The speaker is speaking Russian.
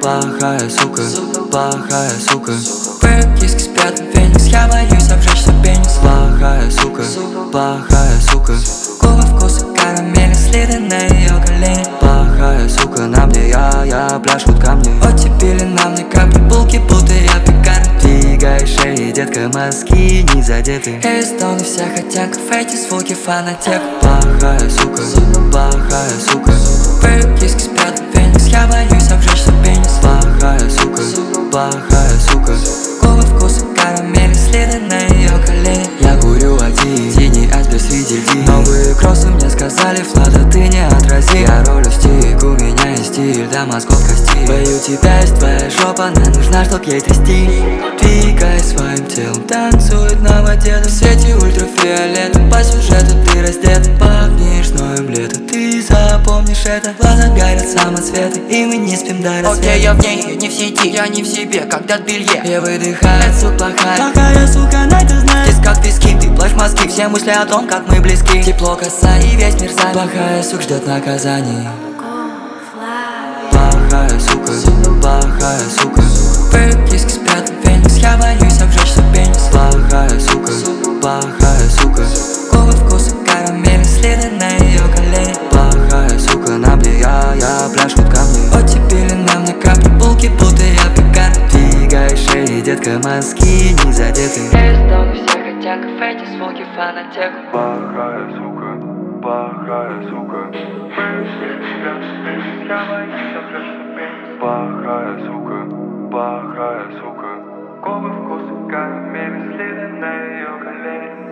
Плохая сука, плохая сука. Твои киски спят в Феникс, я боюсь обжечься пенис. Плохая сука, плохая сука. Губы вкуса карамели, следы на ее колени. Плохая сука, на мне я пляшут камни. Оттепили на мне капли, булки, будто я пекарь. Двигай шеи, детка, мозги не задеты. Эвистон и вся хотянка, в эти звуки фанатек. Плохая сука, плохая сука. Твои киски спят в Феникс, я боюсь обжечься пенис. Плохая сука, плохая сука. Губы вкуса карамели, следы на ее колени. Я курю один, синий айсберг среди льдин. Новые кроссы мне сказали, Влада, ты не отрази. Я ролю стик, у меня есть стиль, до мозгов кости. Бою тебя, есть твоя жопа, она нужна, чтоб ей трясти. Двигай своим телом, танцует на воде. В свете ультрафиолета, по сюжету ты раздет. Пахнешь ноем лето, ты запомнишь это. В глазах горят самоцветы, и мы не спим до рассвета. Окей, я в ней, я не в сети, я не в себе, когда в белье. Я выдыхаю, это сука плохая. Плохая сука, на это знает. Здесь как виски, ты плачь мозги. Все мысли о том, как мы близки. Тепло касаний, весь мир занят. Плохая сука ждет наказаний. Плохая сука, плохая сука. Твои киски спят в Феникс, я боюсь обжечься пенис. Плохая сука, плохая сука. Губы вкуса карамели, следы на ее колени. Плохая сука, на мне я пляшут камни. Оттепили на мне капли, булки, будто я пекарь. Двигай шеи, детка, мозги не задеты. Эвистон и вся хотянка, в эти звуки фанатек. Плохая сука, плохая сука. Плохая сука, плохая сука. Губы вкуса карамели, следы на ее колени.